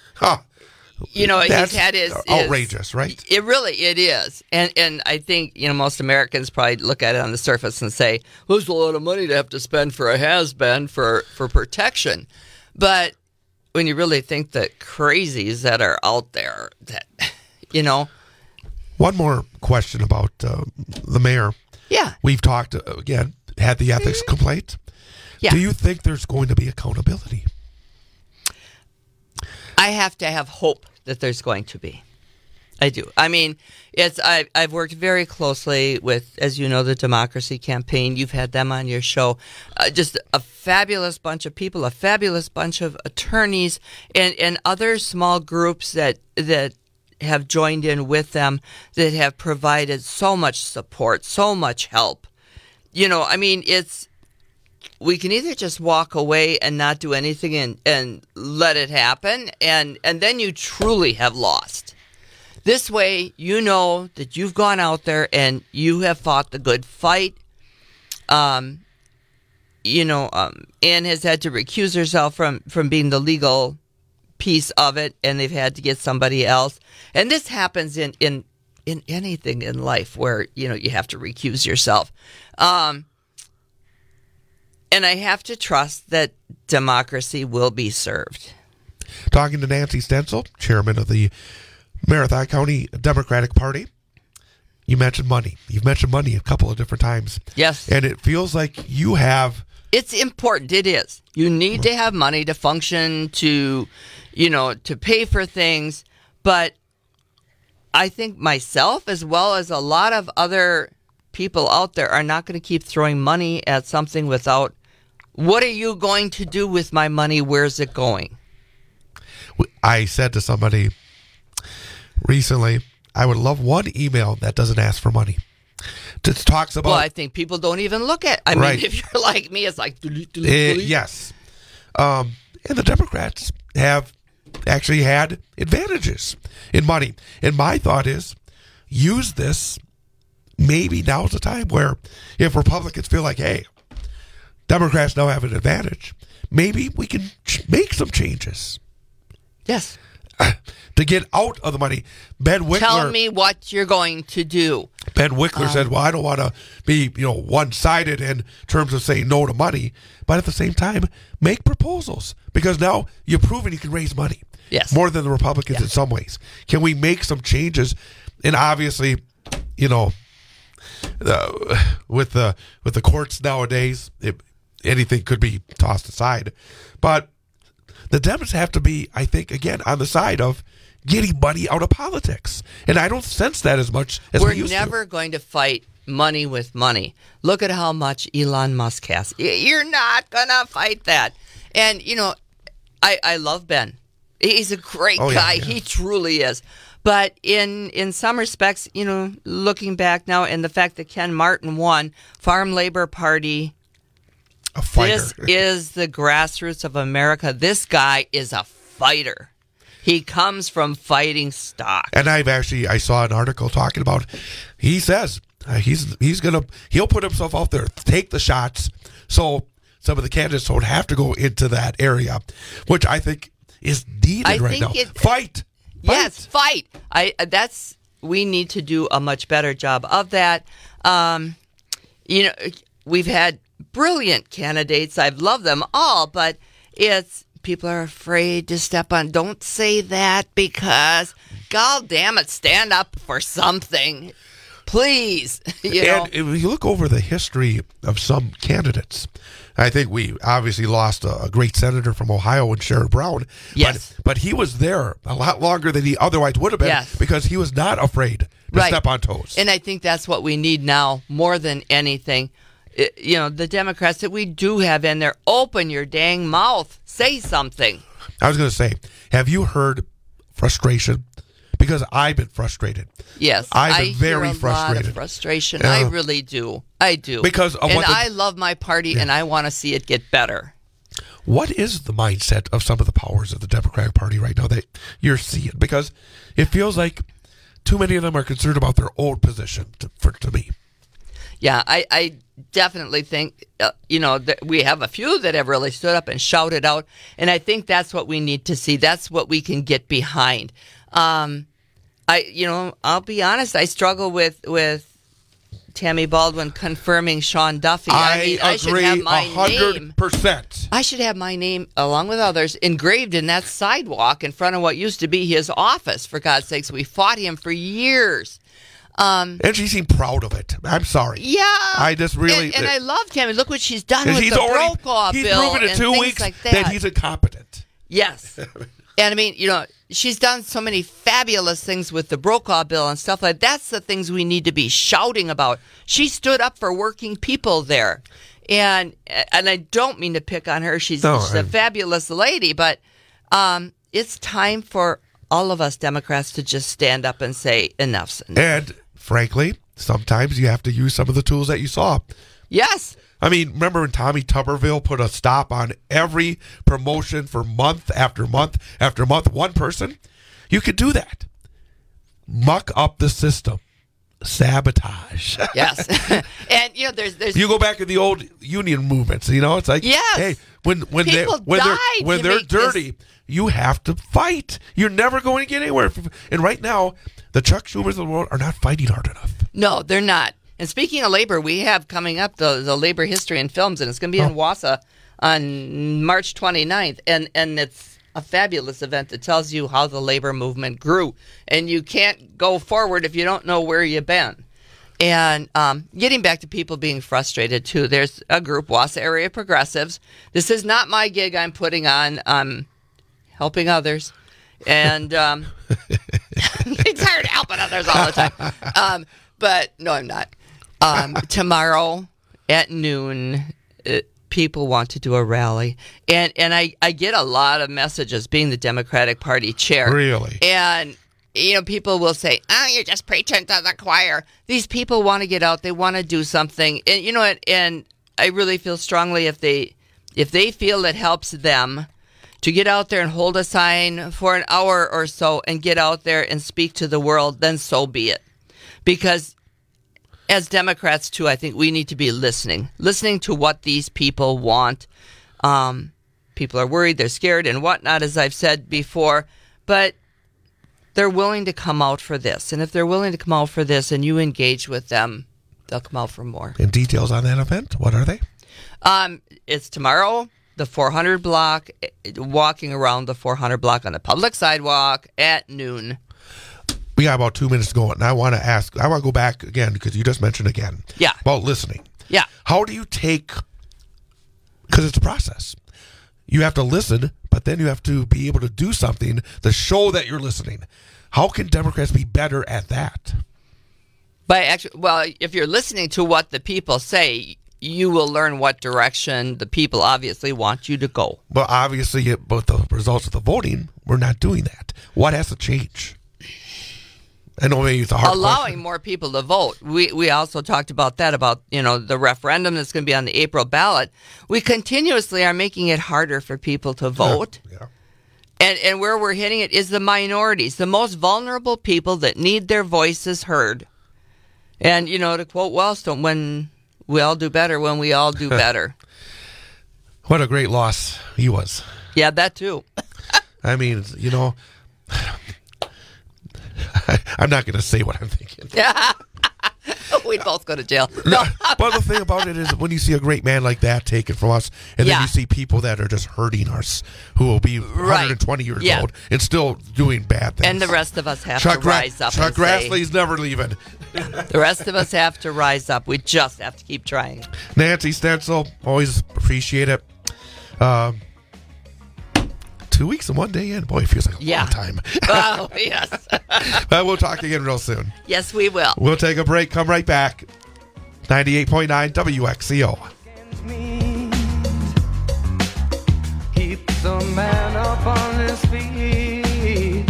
he's had his outrageous, right? It is. And I think, most Americans probably look at it on the surface and say, there's a lot of money to have to spend for a has-been for protection. But when you really think the crazies that are out there, that, One more question about the mayor. Yeah. We've talked, again, had the ethics complaint. Yeah. Do you think there's going to be accountability? I have to have hope that there's going to be. I do. I mean, I've worked very closely with, as you know, the Democracy Campaign. You've had them on your show. Just a fabulous bunch of people, a fabulous bunch of attorneys, and other small groups that have joined in with them that have provided so much support, so much help. You know, I mean, we can either just walk away and not do anything and let it happen, and then you truly have lost. This way, you know that you've gone out there and you have fought the good fight. Ann has had to recuse herself from being the legal piece of it, and they've had to get somebody else. And this happens in anything in life where, you have to recuse yourself. And I have to trust that democracy will be served. Talking to Nancy Stencil, chairman of the Marathon County Democratic Party. You mentioned money. You've mentioned money a couple of different times. Yes. And it feels like you have... It's important. It is. You need to have money to function, to pay for things. But I think myself, as well as a lot of other people out there, are not going to keep throwing money at something without, what are you going to do with my money? Where's it going? I said to somebody recently, I would love one email that doesn't ask for money. That talks about... Well, I think people don't even look at... I mean, if you're like me, it's like... Yes. And the Democrats have actually had advantages in money. And my thought is, use this. Maybe now's the time where if Republicans feel like, hey, Democrats now have an advantage, maybe we can make some changes. Yes. To get out of the money. Ben Wickler... Tell me what you're going to do. Ben Wickler said, well, I don't want to be, one-sided in terms of saying no to money, but at the same time, make proposals. Because now you've proven you can raise money. Yes. More than the Republicans in some ways. Can we make some changes? And obviously, with the courts nowadays, anything could be tossed aside. But the Dems have to be, I think, again, on the side of getting money out of politics. And I don't sense that as much as we used to. We're never going to fight money with money. Look at how much Elon Musk has. You're not going to fight that. And, I love Ben. He's a great guy. Yeah. He truly is. But in some respects, looking back now, and the fact that Ken Martin won, Farm Labor Party... A fighter. This is the grassroots of America. This guy is a fighter. He comes from fighting stock. And I saw an article talking about, he says he'll put himself out there, take the shots, so some of the candidates don't have to go into that area, which I think is needed right now. Fight. Yes, fight. We need to do a much better job of that. We've had brilliant candidates. I've loved them all, but people are afraid to step on. Don't say that, because, God damn it, stand up for something, please. And if you look over the history of some candidates, I think we obviously lost a great senator from Ohio in Sherrod Brown. Yes. But he was there a lot longer than he otherwise would have been, because he was not afraid to step on toes. And I think that's what we need now more than anything. The Democrats that we do have in there, open your dang mouth. Say something. I was going to say, have you heard frustration? Because I've been frustrated. Yes. I've been very frustrated. Lot of frustration. I really do. I do. Because of I love my party, and I want to see it get better. What is the mindset of some of the powers of the Democratic Party right now that you're seeing? Because it feels like too many of them are concerned about their own position to me. Yeah, I definitely think, that we have a few that have really stood up and shouted out, and I think that's what we need to see. That's what we can get behind. I'll be honest, I struggle with Tammy Baldwin confirming Sean Duffy. I agree should have my 100%. Name. I should have my name, along with others, engraved in that sidewalk in front of what used to be his office, for God's sakes. We fought him for years. And she seemed proud of it. I'm sorry. Yeah. I just really... And I love Tammy. Look what she's done and with he's the already, Brokaw he's bill proven in and 2 things weeks like that he's incompetent. Yes. And I mean, she's done so many fabulous things with the Brokaw bill and stuff like that. That's the things we need to be shouting about. She stood up for working people there. And I don't mean to pick on her. She's a fabulous lady, but it's time for all of us Democrats to just stand up and say enough's enough. And frankly, sometimes you have to use some of the tools that you saw. Yes. I mean, remember when Tommy Tuberville put a stop on every promotion for month after month after month? One person? You could do that. Muck up the system. Sabotage. Yes. And, there's... You go back to the old union movements, it's like, yes. hey, when they're dirty, you have to fight. You're never going to get anywhere. And right now, the Chuck Schumers of the world are not fighting hard enough. No, they're not. And speaking of labor, we have coming up the labor history and films, and it's going to be in Wausau on March 29th. And it's a fabulous event that tells you how the labor movement grew. And you can't go forward if you don't know where you've been. And getting back to people being frustrated, too, there's a group, Wausau Area Progressives. This is not my gig I'm putting on. Helping others. And it's hard helping others all the time. But no, I'm not. Tomorrow at noon, people want to do a rally. And I get a lot of messages being the Democratic Party chair. Really? And, people will say, you're just preaching to the choir. These people want to get out. They want to do something. And, and I really feel strongly if they feel it helps them to get out there and hold a sign for an hour or so and get out there and speak to the world, then so be it. Because as Democrats, too, I think we need to be listening to what these people want. People are worried, they're scared and whatnot, as I've said before, but they're willing to come out for this. And if they're willing to come out for this and you engage with them, they'll come out for more. And details on that event, what are they? It's tomorrow, the 400 block, walking around the 400 block on the public sidewalk at noon. We got about 2 minutes to go, and I want to go back again because you just mentioned again about listening. Yeah. How do you take, because it's a process. You have to listen, but then you have to be able to do something to show that you're listening. How can Democrats be better at that? If you're listening to what the people say, you will learn what direction the people obviously want you to go. But obviously, but the results of the voting, we're not doing that. What has to change? I know maybe it's a hard allowing question. More people to vote. We also talked about that, about the referendum that's going to be on the April ballot. We continuously are making it harder for people to vote. Yeah. And where we're hitting it is the minorities, the most vulnerable people that need their voices heard. And, to quote Wellstone, when we all do better when we all do better. What a great loss he was. Yeah, that too. I mean, I'm not going to say what I'm thinking. We'd both go to jail. No. But the thing about it is when you see a great man like that taken from us, and then you see people that are just hurting us, who will be 120 years old and still doing bad things. And the rest of us have to rise up. Chuck Grassley's never leaving. The rest of us have to rise up. We just have to keep trying. Nancy Stencil, always appreciate it. 2 weeks and 1 day in. Boy, it feels like a long time. Oh, yes. But we'll talk again real soon. Yes, we will. We'll take a break. Come right back. 98.9 WXCO. Keeps a man up on his feet,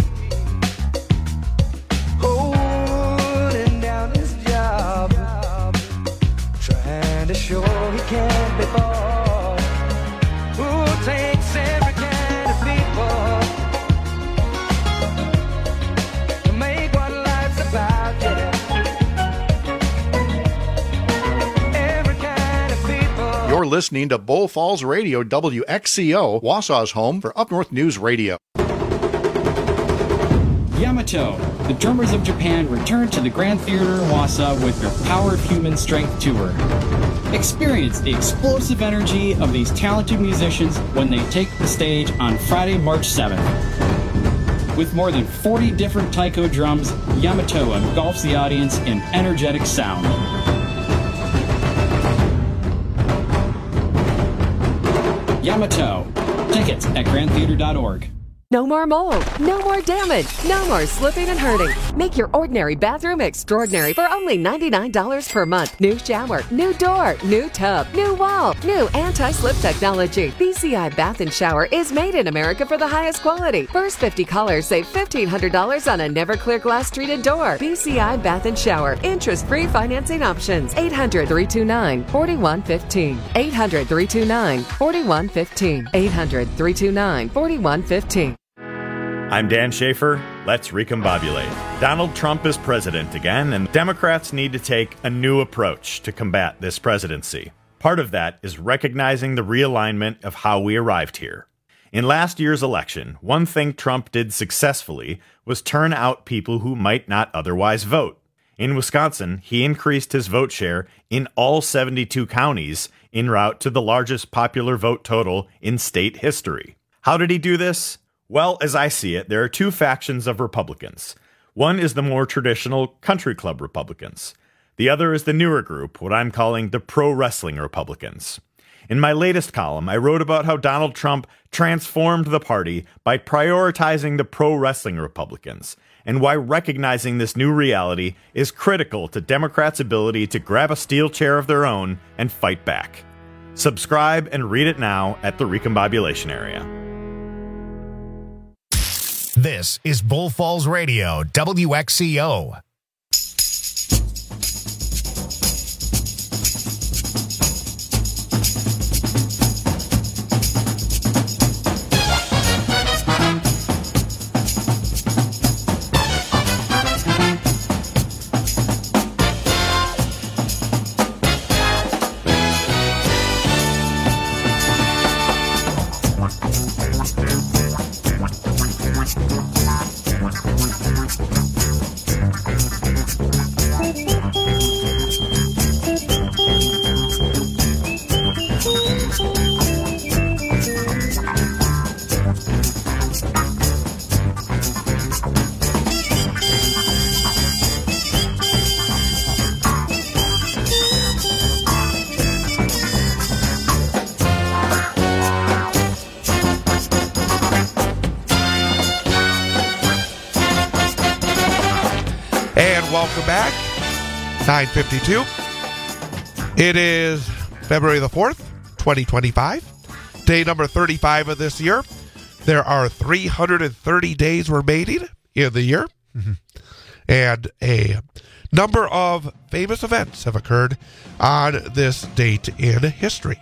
holding down his job, trying to show he can't be bought. Who takes every kind of people to make what life's about, every kind of people. You're listening to Bull Falls Radio, WXCO, Wausau's home for Up North News Radio. Yamato, the Drummers of Japan, return to the Grand Theater in Wausau with their Power of Human Strength tour. Experience the explosive energy of these talented musicians when they take the stage on Friday, March 7th. With more than 40 different taiko drums, Yamato engulfs the audience in energetic sound. Yamato. Tickets at grandtheater.org. No more mold, no more damage, no more slipping and hurting. Make your ordinary bathroom extraordinary for only $99 per month. New shower, new door, new tub, new wall, new anti-slip technology. BCI Bath and Shower is made in America for the highest quality. First 50 callers save $1,500 on a never clear glass treated door. BCI Bath and Shower. Interest-free financing options. 800-329-4115. 800-329-4115. 800-329-4115. I'm Dan Schaefer. Let's recombobulate. Donald Trump is president again, and Democrats need to take a new approach to combat this presidency. Part of that is recognizing the realignment of how we arrived here. In last year's election, one thing Trump did successfully was turn out people who might not otherwise vote. In Wisconsin, he increased his vote share in all 72 counties en route to the largest popular vote total in state history. How did he do this? Well, as I see it, there are two factions of Republicans. One is the more traditional country club Republicans. The other is the newer group, what I'm calling the pro-wrestling Republicans. In my latest column, I wrote about how Donald Trump transformed the party by prioritizing the pro-wrestling Republicans, and why recognizing this new reality is critical to Democrats' ability to grab a steel chair of their own and fight back. Subscribe and read it now at the Recombobulation Area. This is Bull Falls Radio, WXCO. Welcome back. 9:52. It is February the 4th, 2025. Day number 35 of this year. There are 330 days remaining in the year. Mm-hmm. And a number of famous events have occurred on this date in history.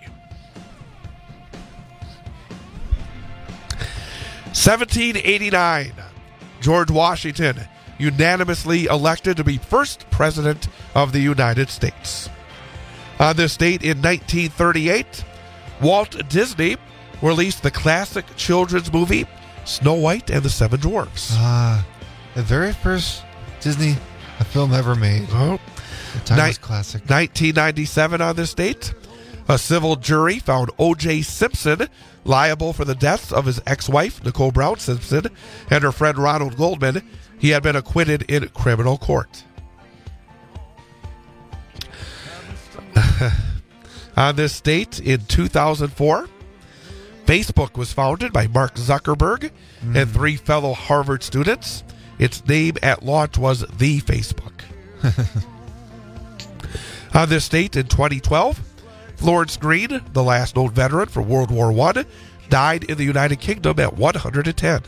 1789. George Washington unanimously elected to be first president of the United States. On this date in 1938, Walt Disney released the classic children's movie Snow White and the Seven Dwarfs. The very first Disney film ever made. Oh, the timeless classic. 1997 on this date, a civil jury found O.J. Simpson liable for the deaths of his ex-wife, Nicole Brown Simpson, and her friend Ronald Goldman. He had been acquitted in criminal court. On this date in 2004, Facebook was founded by Mark Zuckerberg and three fellow Harvard students. Its name at launch was The Facebook. On this date in 2012, Florence Green, the last known veteran from World War I, died in the United Kingdom at 110.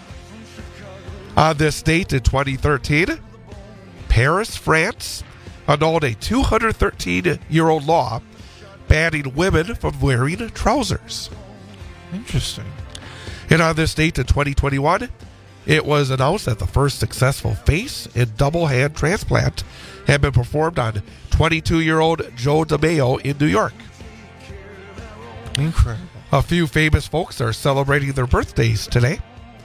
On this date in 2013, Paris, France, annulled a 213-year-old law banning women from wearing trousers. Interesting. And on this date in 2021, it was announced that the first successful face and double hand transplant had been performed on 22-year-old Joe DeMeo in New York. Incredible. A few famous folks are celebrating their birthdays today.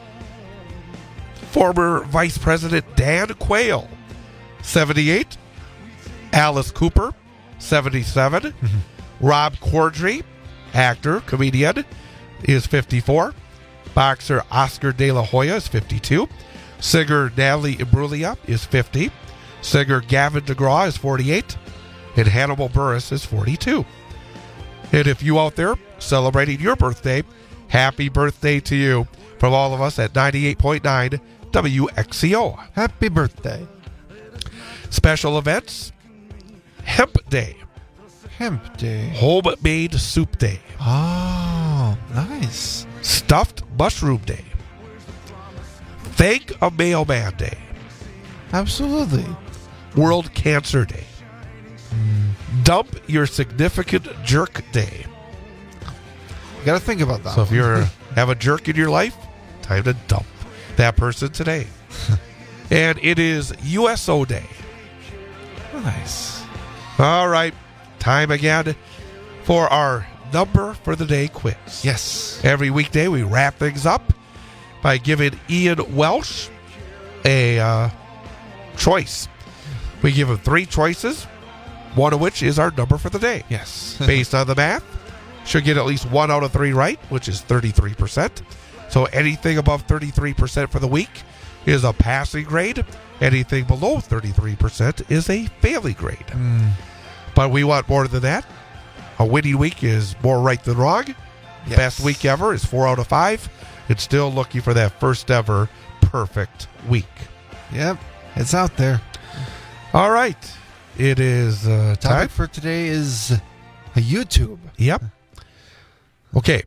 Former Vice President Dan Quayle, 78. Alice Cooper, 77. Rob Corddry, actor, comedian, is 54. Boxer Oscar De La Hoya is 52. Singer Natalie Imbruglia is 50. Singer Gavin DeGraw is 48. And Hannibal Buress is 42. And if you out there celebrating your birthday, happy birthday to you from all of us at 98.9 WXCO. Happy birthday. Special events, Hemp Day. Hemp Day. Homemade Soup Day. Oh, nice. Stuffed Mushroom Day. Thank a Mailman Day. Absolutely. World Cancer Day. Dump Your Significant Jerk Day. You got to think about that. So if you have a jerk in your life, time to dump that person today. And it is USO Day. Nice. All right. Time again for our number for the day quiz. Yes. Every weekday we wrap things up by giving Ian Welsh a choice. We give him 3 choices, one of which is our number for the day. Yes. Based on the math, should get at least 1 out of 3 right, which is 33%. So anything above 33% for the week is a passing grade. Anything below 33% is a failing grade. But we want more than that. A winning week is more right than wrong. Yes. Best week ever is 4 out of 5. It's still looking for that first ever perfect week. Yep. It's out there. All right. It is time. Topic for today is YouTube. Yep. Okay.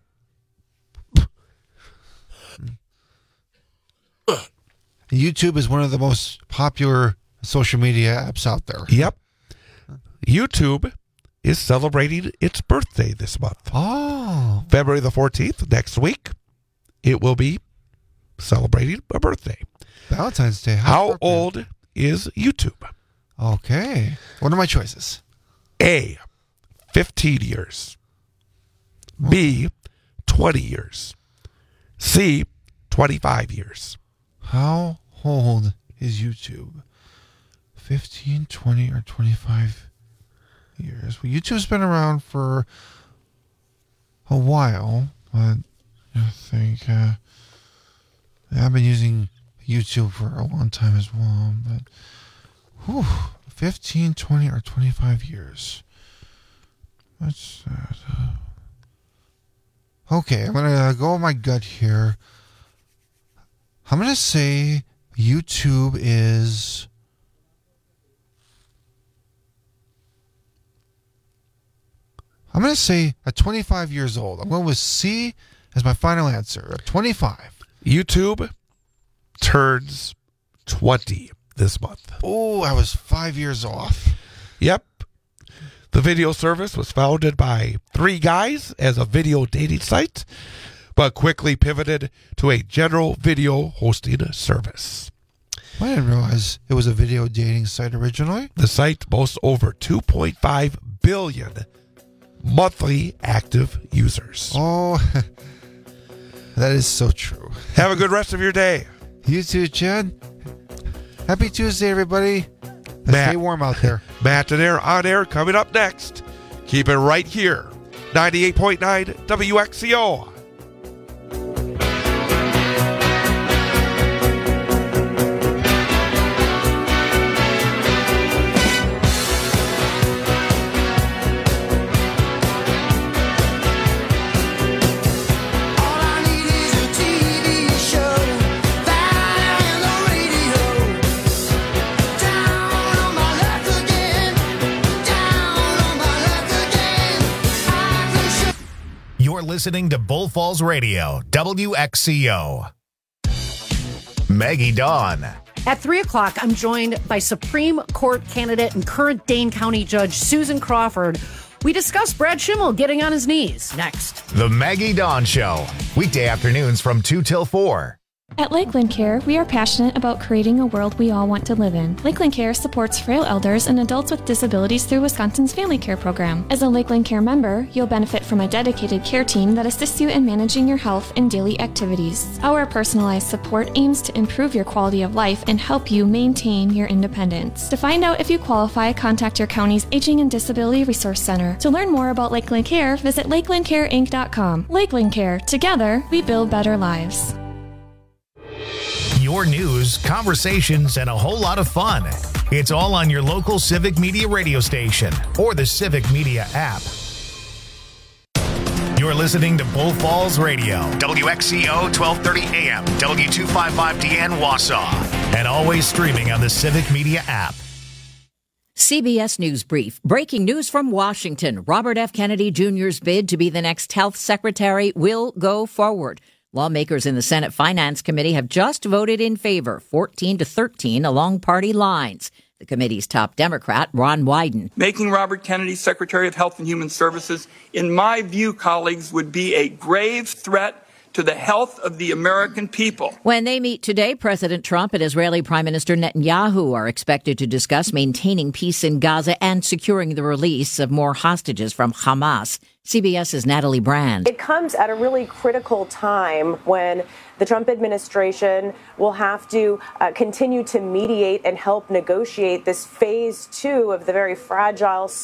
YouTube is one of the most popular social media apps out there. Yep. YouTube is celebrating its birthday this month. Oh. February the 14th, next week, it will be celebrating a birthday. Valentine's Day. How old is YouTube? Okay. What are my choices? A, 15 years. B, 20 years. C, 25 years. How old is YouTube? 15, 20, or 25 years? Well, YouTube's been around for a while, but I think I've been using YouTube for a long time as well, but 15, 20, or 25 years. That's okay, I'm going to go with my gut here. I'm going to say YouTube is... I'm going to say at 25 years old. I'm going with C as my final answer. At 25. YouTube turns 20 this month. Oh, I was 5 years off. Yep. The video service was founded by 3 guys as a video dating site, but quickly pivoted to a general video hosting service. I didn't realize it was a video dating site originally. The site boasts over 2.5 billion monthly active users. Oh, that is so true. Have a good rest of your day. You too, Chad. Happy Tuesday, everybody. Stay warm out there. Matt and Air on air coming up next. Keep it right here. 98.9 WXCO. You're listening to Bull Falls Radio, WXCO. Maggie Dawn. At 3 o'clock, I'm joined by Supreme Court candidate and current Dane County Judge Susan Crawford. We discuss Brad Schimmel getting on his knees. Next. The Maggie Dawn Show. Weekday afternoons from 2 till 4. At Lakeland Care, we are passionate about creating a world we all want to live in. Lakeland Care supports frail elders and adults with disabilities through Wisconsin's Family Care Program. As a Lakeland Care member, you'll benefit from a dedicated care team that assists you in managing your health and daily activities. Our personalized support aims to improve your quality of life and help you maintain your independence. To find out if you qualify, contact your county's Aging and Disability Resource Center. To learn more about Lakeland Care, visit lakelandcareinc.com. Lakeland Care. Together, we build better lives. Your news, conversations, and a whole lot of fun. It's all on your local Civic Media radio station or the Civic Media app. You're listening to Bull Falls Radio, WXCO 1230 AM, W255DN Wausau, and always streaming on the Civic Media app. CBS News Brief. Breaking news from Washington. Robert F. Kennedy Jr.'s bid to be the next health secretary will go forward. Lawmakers in the Senate Finance Committee have just voted in favor, 14-13 along party lines. The committee's top Democrat, Ron Wyden. Making Robert Kennedy Secretary of Health and Human Services, in my view, colleagues, would be a grave threat to the health of the American people. When they meet today, President Trump and Israeli Prime Minister Netanyahu are expected to discuss maintaining peace in Gaza and securing the release of more hostages from Hamas. CBS's Natalie Brand. It comes at a really critical time when the Trump administration will have to continue to mediate and help negotiate this phase 2 of the very fragile